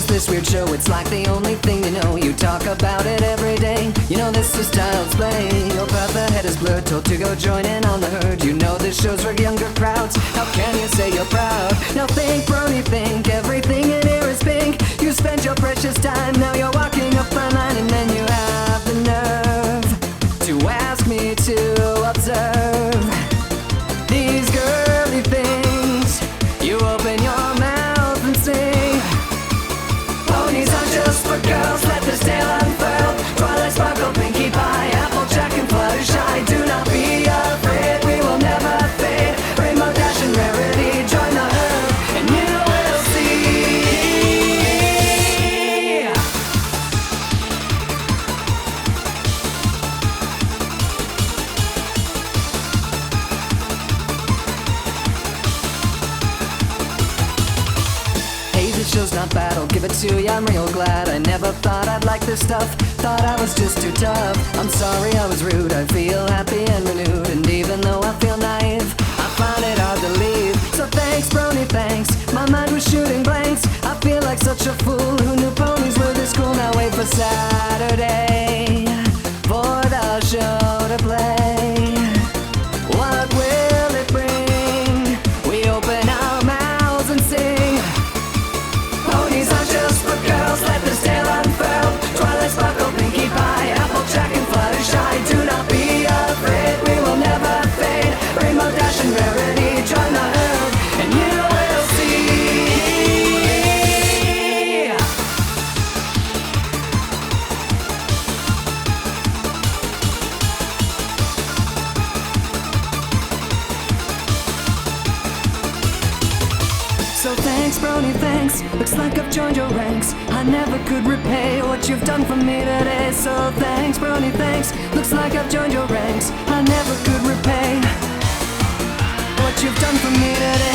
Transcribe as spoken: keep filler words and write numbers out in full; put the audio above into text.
is this weird show? It's like the only thing you know. You talk about it every day. You know this is child's play. Your path ahead is blurred, told to go join in on the herd. You know this show's for younger crowds. How can you say you're proud? Now think, brony, think. Everything in here is pink. You spent your precious time. Now you're walking up my line, and then you have the nerve to ask me to observe these girly things. You open your mouth and sing. Ponies are just for girls, let this tale unfurl. Twilight sparkle, pinkie pie, applejack and fluttershy. Do not be afraid, we will never fade. Rainbow dash and rarity, join the herd, and you will see. Hey, this show's not bad, I'll give it to you, I'm real glad. I never thought I'd like this stuff, thought I was just too tough. I'm sorry I was rude, I feel happy and renewed. And even though I feel naive, I find it hard to leave. So thanks, brony, thanks, my mind was shooting blanks. I feel like such a fool who knew ponies were this cool. Now wait for Saturday for the show to play. What will it bring? We open our mouths and sing. Ponies are just for girls, let this tale unfurl. Twilight sparkle, pinkie pie, applejack and fluttershy. Do not be afraid, we will never fade. Rainbow dash and rarity, join the herd, and you will see. So thanks, brony, thanks. Looks like I've joined your ranks. I never could repay what you've done for me today. So thanks, brony, thanks. Looks like I've joined your ranks. I never could repay what you've done for me today.